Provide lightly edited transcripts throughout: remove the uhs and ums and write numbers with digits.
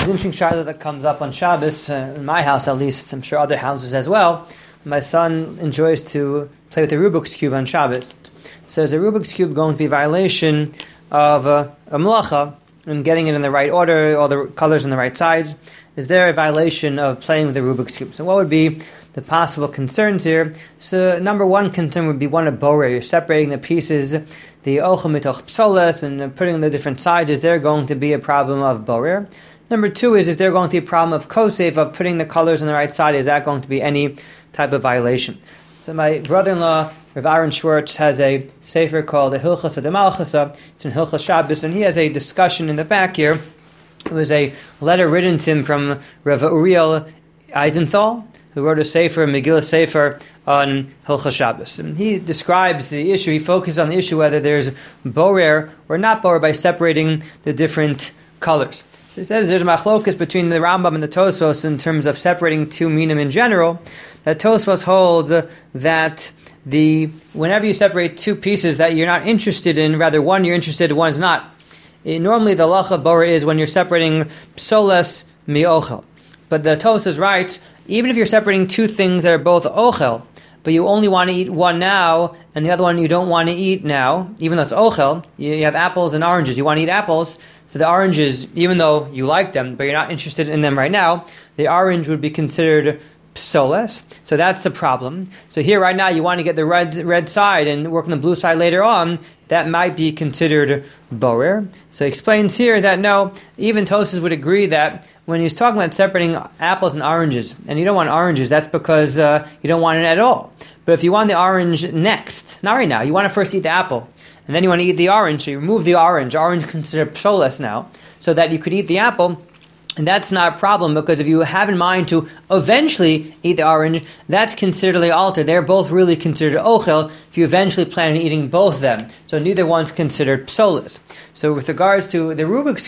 interesting shaila that comes up on Shabbos, in my house at least, I'm sure other houses as well. My son enjoys to play with the Rubik's Cube on Shabbos. So is the Rubik's Cube going to be a violation of a melacha and getting it in the right order, all the colors on the right sides? Is there a violation of playing with the Rubik's Cube? So what would be the possible concerns here? So number one concern would be one of borer. You're separating the pieces, the ochel mitoch psoles, and putting the different sides. Is there going to be a problem of borer? Number two is there going to be a problem of kosef, of putting the colors on the right side? Is that going to be any type of violation? So my brother-in-law, Rav Aaron Schwartz, has a sefer called the Hilchas Malchasa. It's in Hilchas Shabbos, and he has a discussion in the back here. It was a letter written to him from Rav Uriel Eisenthal, who wrote a sefer, Megillah Sefer, on Hilchas Shabbos. And he describes the issue, he focuses on the issue whether there's borer or not borer by separating the different colors. So he says there's machlokas between the Rambam and the Tosfos in terms of separating two minim in general. That Tosfos holds that whenever you separate two pieces that you're not interested in, rather one you're interested in, one is not. Normally the lacha borer is when you're separating psoles mi-ochel. But the Tosfos writes, even if you're separating two things that are both ochel, but you only want to eat one now, and the other one you don't want to eat now, even though it's ochel, you have apples and oranges, you want to eat apples, so the oranges, even though you like them, but you're not interested in them right now, the orange would be considered psoles. So that's the problem. So here right now you want to get the red side and work on the blue side later on, that might be considered borer. So he explains here that no, even Tosfos would agree that when he's talking about separating apples and oranges, and you don't want oranges, that's because you don't want it at all. But if you want the orange next, not right now, you want to first eat the apple, and then you want to eat the orange, so you remove the orange is considered psoles now, so that you could eat the apple. And that's not a problem, because if you have in mind to eventually eat the orange, that's considered altered. They're both really considered ochel if you eventually plan on eating both of them. So neither one's considered psoles. So with regards to the Rubik's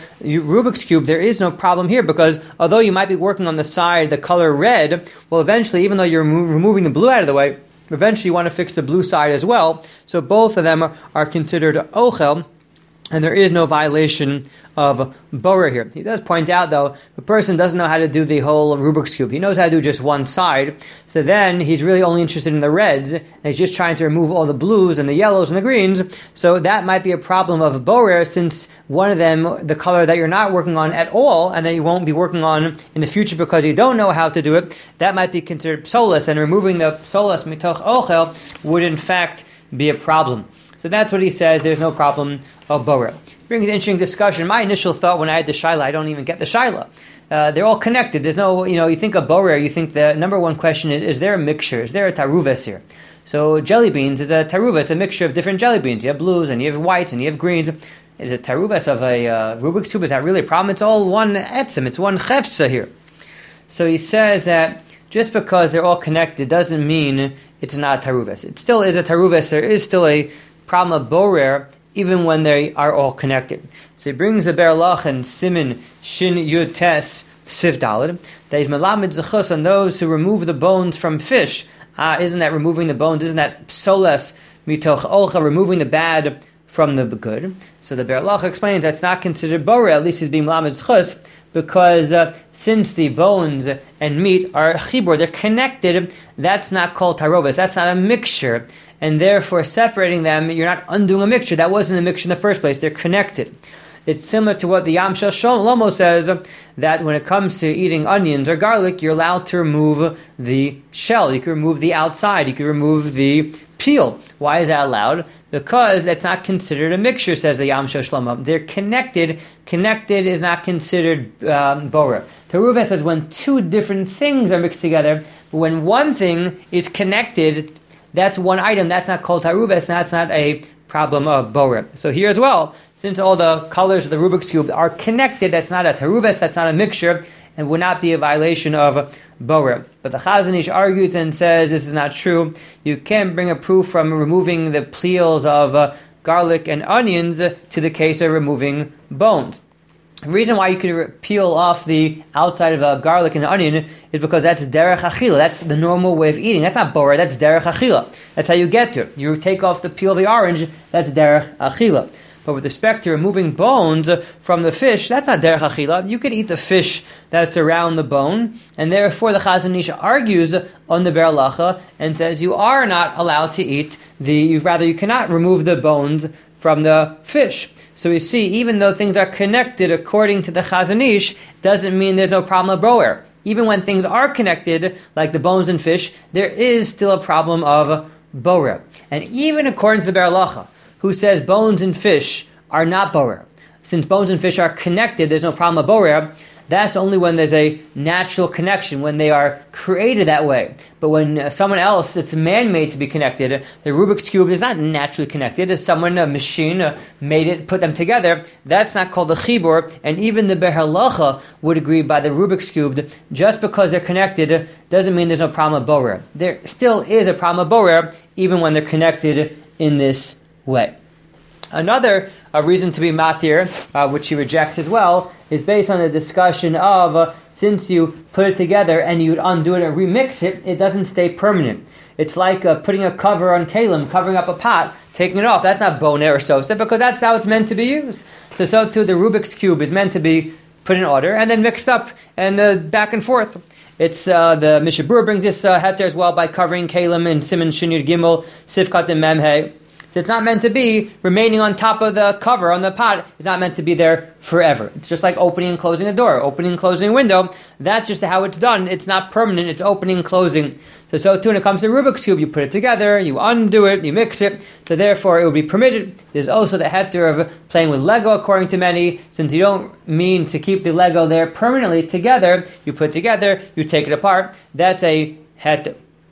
Cube, there is no problem here, because although you might be working on the side, the color red, well eventually, even though you're removing the blue out of the way, eventually you want to fix the blue side as well. So both of them are considered ochel, and there is no violation of borer here. He does point out, though, if a person doesn't know how to do the whole Rubik's Cube, he knows how to do just one side, so then he's really only interested in the reds, and he's just trying to remove all the blues and the yellows and the greens, so that might be a problem of borer, since one of them, the color that you're not working on at all, and that you won't be working on in the future because you don't know how to do it, that might be considered psoles, and removing the psoles mitoch ochel would in fact be a problem. So that's what he says, there's no problem of borer. Brings an interesting discussion. My initial thought when I had the shaila, I don't even get the shaila. They're all connected. There's no, you think of borer, you think the number one question is there a mixture? Is there a taruves here? So jelly beans is a taruves, a mixture of different jelly beans. You have blues, and you have whites, and you have greens. Is a taruves of a Rubik's Cube? Is that really a problem? It's all one etzem, it's one chefza here. So he says that just because they're all connected doesn't mean it's not a taruves. It still is a taruves. There is still a problem of borer, even when they are all connected. So he brings the Berlach and Simin Shin Yud Tes Sif Daled, that he's melamed zechus on those who remove the bones from fish. Isn't that removing the bones? Isn't that psoles mitoch ochel, removing the bad from the good? So the Berlach explains that's not considered borer, at least he's being melamed zechus, because since the bones and meat are chibur, they're connected, that's not called taroves, that's not a mixture, and therefore separating them, you're not undoing a mixture. That wasn't a mixture in the first place, they're connected. It's similar to what the Yam Shel Shlomo says, that when it comes to eating onions or garlic, you're allowed to remove the shell, you can remove the outside, you can remove the peel. Why is that allowed? Because that's not considered a mixture, says the Yam Shel Shlomo. They're connected. Connected is not considered borer. Teruva says when two different things are mixed together, when one thing is connected, that's one item, that's not called taruves, that's not a problem of borer. So here as well, since all the colors of the Rubik's Cube are connected, that's not a taruves, that's not a mixture, and would not be a violation of borer. But the Chazon Ish argues and says this is not true. You can't bring a proof from removing the peels of garlic and onions to the case of removing bones. The reason why you could peel off the outside of a garlic and onion is because that's derech achila. That's the normal way of eating. That's not borer, that's derech achila. That's how you get to it. You take off the peel of the orange, that's derech achila. But with respect to removing bones from the fish, that's not derech achila. You could eat the fish that's around the bone, and therefore the Chazon Ish argues on the Be'er Halacha and says you are not allowed to eat you cannot remove the bones from the fish. So we see, even though things are connected according to the Chazon Ish, doesn't mean there's no problem of borer. Even when things are connected, like the bones and fish, there is still a problem of borer. And even according to the Be'er Halacha, who says bones and fish are not borer, since bones and fish are connected, there's no problem of borer. That's only when there's a natural connection, when they are created that way. But when someone else, it's man-made to be connected, the Rubik's Cube is not naturally connected. It's someone, a machine, made it, put them together. That's not called a chibur. And even the Be'er Halacha would agree by the Rubik's Cube, just because they're connected doesn't mean there's no problem of borer. There still is a problem of borer, even when they're connected in this way. Another reason to be matir, which he rejects as well, is based on the discussion of since you put it together and you undo it and remix it, it doesn't stay permanent. It's like putting a cover on kalim, covering up a pot, taking it off. That's not boner or sosa, because that's how it's meant to be used. So too, the Rubik's Cube is meant to be put in order and then mixed up and back and forth. It's the Mishnah Berurah brings this heter as well by covering kalim in Siman Shin Yud Gimel Sifkat and Memhei. So it's not meant to be remaining on top of the cover on the pot. It's not meant to be there forever. It's just like opening and closing a door, opening and closing a window. That's just how it's done. It's not permanent. It's opening and closing. So too when it comes to Rubik's Cube, you put it together, you undo it, you mix it. So therefore it would be permitted. There's also the heter of playing with Lego according to many. Since you don't mean to keep the Lego there permanently together, you put it together, you take it apart. That's a heter.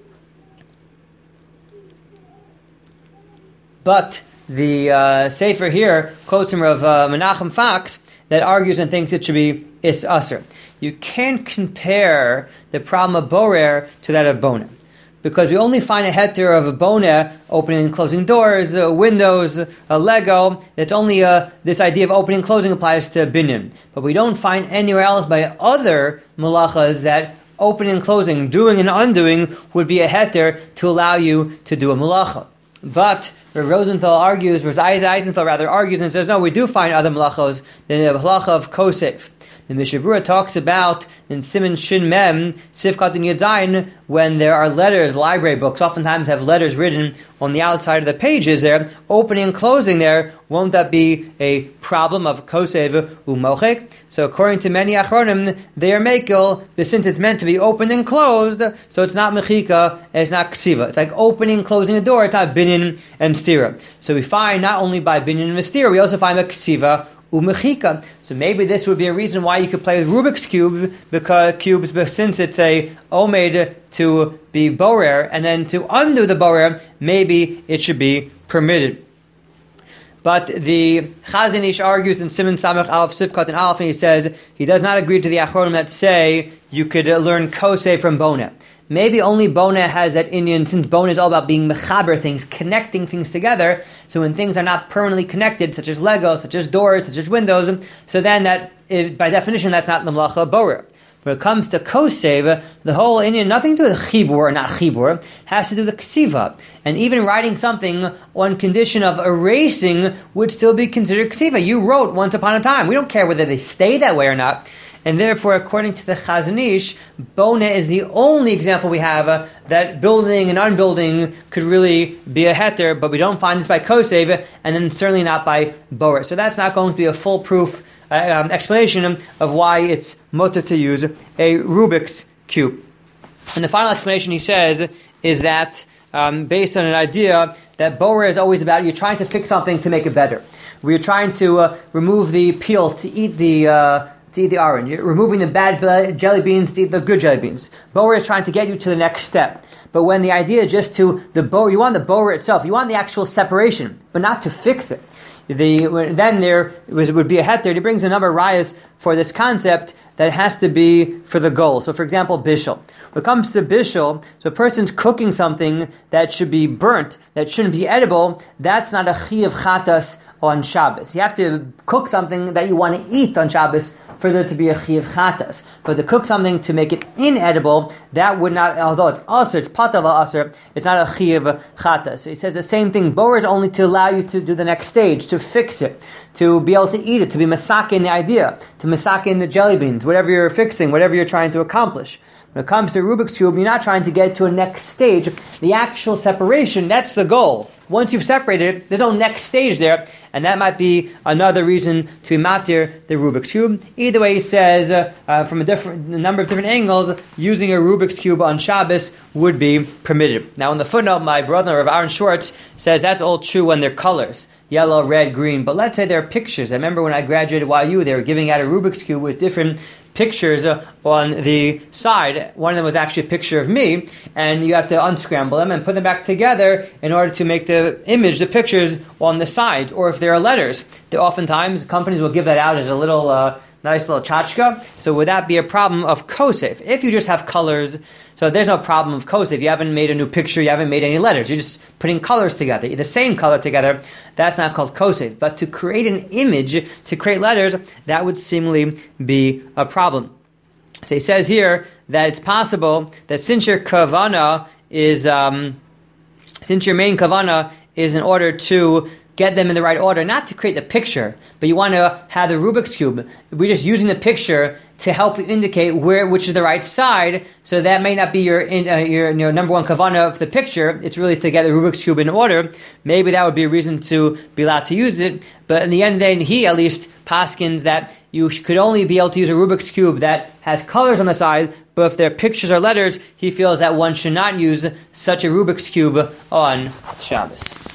But the Sefer here quotes him of Menachem Fox that argues and thinks it should be is usher. You can't compare the problem of borer to that of bona, because we only find a heter of a bona opening and closing doors, windows, a Lego. It's only this idea of opening and closing applies to binyan, but we don't find anywhere else by other malachas that opening and closing, doing and undoing would be a heter to allow you to do a malacha. But Rav Eisenthal argues and says, no, we do find other malachos than the malacha of Kosef. The Mishnah Berurah talks about in Siman Shin Mem, Sifkat and Yud Zayin, when there are letters, library books oftentimes have letters written on the outside of the pages there, opening and closing there, won't that be a problem of Kosev u'mochek? So according to many Achronim, they are mekel, but since it's meant to be open and closed, so it's not mechika, and it's not ksiva. It's like opening and closing a door, it's not binyan and stira. So we find not only by binyan and stira, we also find a ksiva umechika. So maybe this would be a reason why you could play with Rubik's cubes, but since it's a omed to be borer, and then to undo the borer, maybe it should be permitted. But the Chazon Ish argues in Siman Samech Aleph Sifkat and Aleph, and he says he does not agree to the Achronim that say you could learn Kosei from Bona. Maybe only Bona has that inyan, since Bona is all about being mechaber things, connecting things together. So when things are not permanently connected, such as Lego, such as doors, such as windows, so then by definition, that's not the Melacha Borer. When it comes to Kosev, the whole inyan, nothing to do with chibur or not chibur, has to do with ksiva. And even writing something on condition of erasing would still be considered ksiva. You wrote once upon a time. We don't care whether they stay that way or not. And therefore, according to the Chazon Ish, Bona is the only example we have that building and unbuilding could really be a heter, but we don't find this by Kosev, and then certainly not by Borer. So that's not going to be a foolproof explanation of why it's mutter to use a Rubik's Cube. And the final explanation, he says, is that based on an idea that Borer is always about you're trying to fix something to make it better. We're trying to remove the peel to eat the orange. You're removing the bad jelly beans to eat the good jelly beans. Borer is trying to get you to the next step. But when the idea is just to the borer, you want the borer itself. You want the actual separation, but not to fix it. Then there would be a heter. He brings a number of rayas for this concept that has to be for the goal. So, for example, bishul. When it comes to bishul, so a person's cooking something that should be burnt, that shouldn't be edible, that's not a chi of chatas on Shabbos. You have to cook something that you want to eat on Shabbos for there to be a chiyuv chatas. But to cook something to make it inedible, that would not, although it's asr, it's patav asr, it's not a chiyuv chatas. So he says the same thing. Borer is only to allow you to do the next stage, to fix it, to be able to eat it, to be masake in the idea, to masake in the jelly beans, whatever you're fixing, whatever you're trying to accomplish. When it comes to Rubik's Cube, you're not trying to get to a next stage. The actual separation, that's the goal. Once you've separated it, there's no next stage there, and that might be another reason to be matir the Rubik's Cube. Either way, he says, from a number of different angles, using a Rubik's Cube on Shabbos would be permitted. Now, in the footnote, my brother, Rav Aaron Schwartz, says that's all true when they're colors. Yellow, red, green. But let's say they're pictures. I remember when I graduated YU, they were giving out a Rubik's Cube with different pictures on the side. One of them was actually a picture of me, and you have to unscramble them and put them back together in order to make the image, the pictures on the sides. Or if there are letters, oftentimes companies will give that out as a little nice little tchotchke. So would that be a problem of kosef? If you just have colors, so there's no problem of kosef. You haven't made a new picture, you haven't made any letters. You're just putting colors together, the same color together. That's not called kosef. But to create an image, to create letters, that would seemingly be a problem. So he says here that it's possible that since your kavana is, since your main kavana is in order to get them in the right order, not to create the picture, but you want to have the Rubik's Cube. We're just using the picture to help you indicate which is the right side, so that may not be your number one kavanah of the picture. It's really to get the Rubik's Cube in order. Maybe that would be a reason to be allowed to use it, but in the end, then he at least paskins that you could only be able to use a Rubik's Cube that has colors on the side, but if they're pictures or letters, he feels that one should not use such a Rubik's Cube on Shabbos.